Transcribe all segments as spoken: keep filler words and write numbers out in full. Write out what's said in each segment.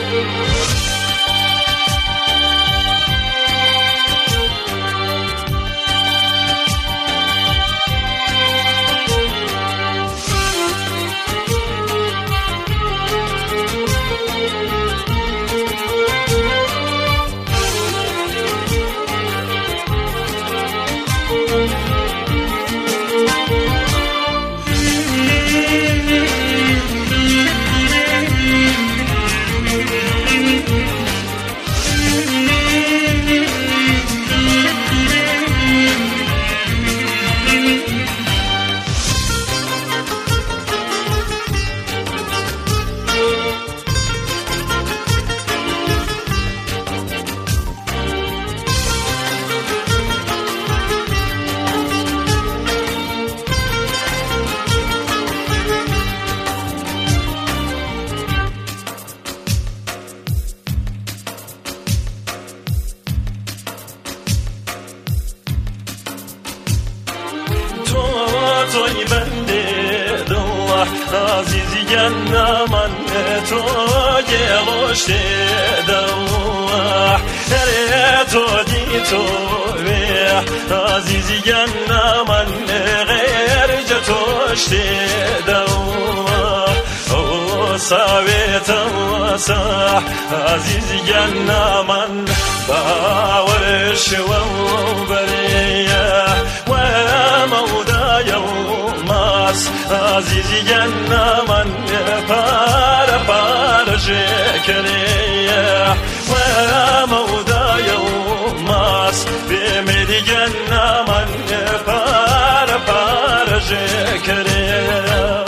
توی بنده دلم عزیزی من تو گلوش دلم هر تو دی تو عزیزی من غیر جتوش دلم او سویت واسع عزیزی من باورش و بریه و مودا یوماس عزیزی من پار پار شکریه و مودا یوماس بیمیدی من پار پار شکریه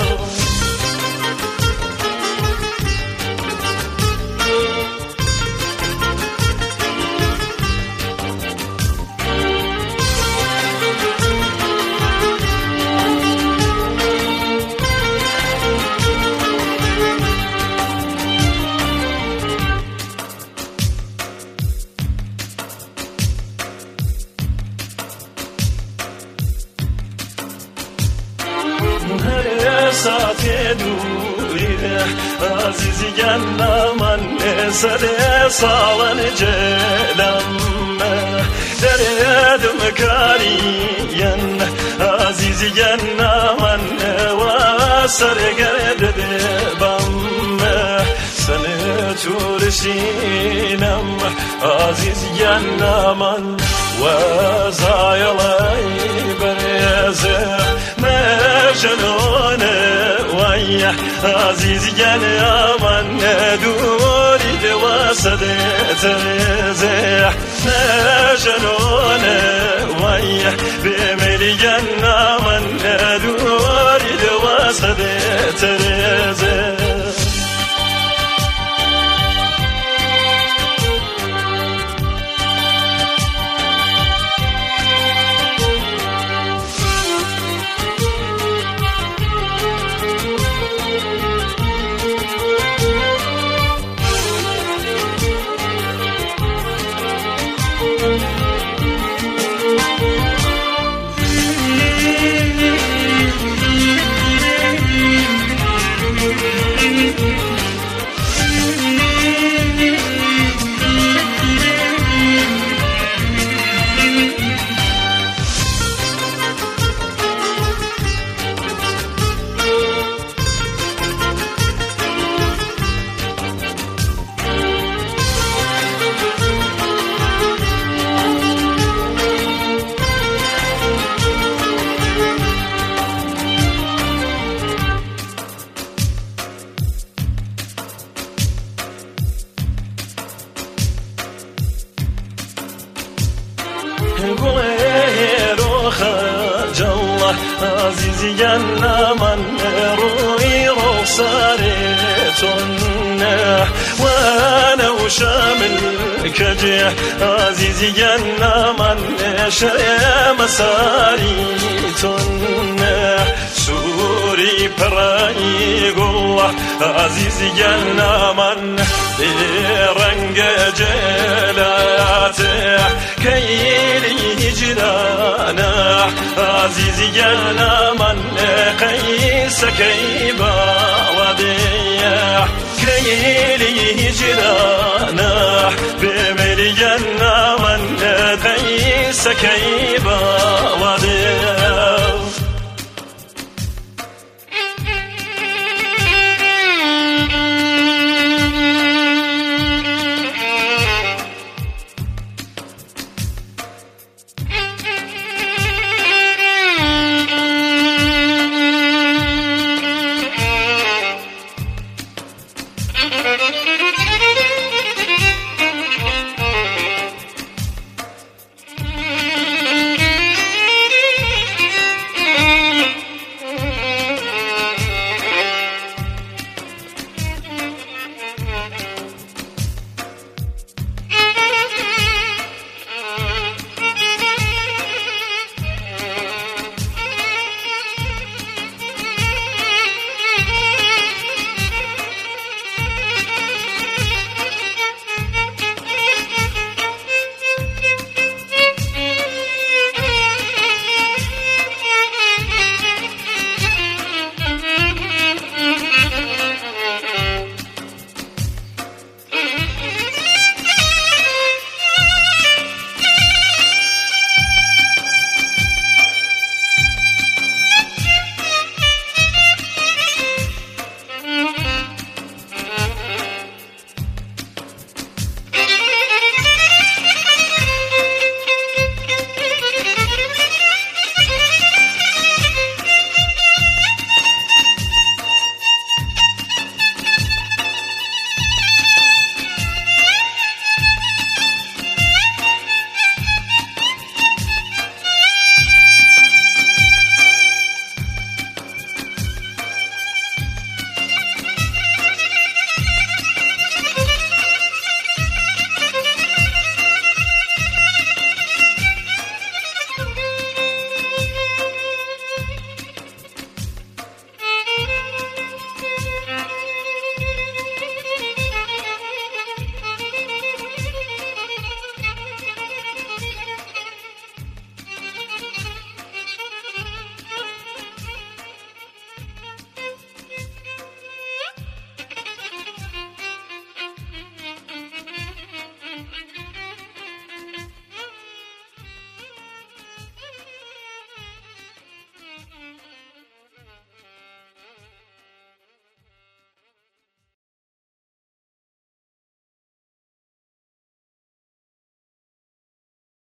هر ساعت دوریه عزیزی من سر سالن جلم دردم کارین عزیزی من و سرگرد بم سن تورشینم عزیزی من و زایلای برزه جنون ويا عزيزي يا من دوري دواسد ترزح جنون ويا بميلي جنا من دوري دواسد ترزح غير خجل عزيزي من روي رخصارتنا وانا وشامل كجح عزيزي من شرع مساريتنا سوري براي قوة عزيزي من برنج جلاته كيلي هجرانا عزيزي من قيس كيبا وديا كيلي هجرانا بمريجنا من تيس كيبا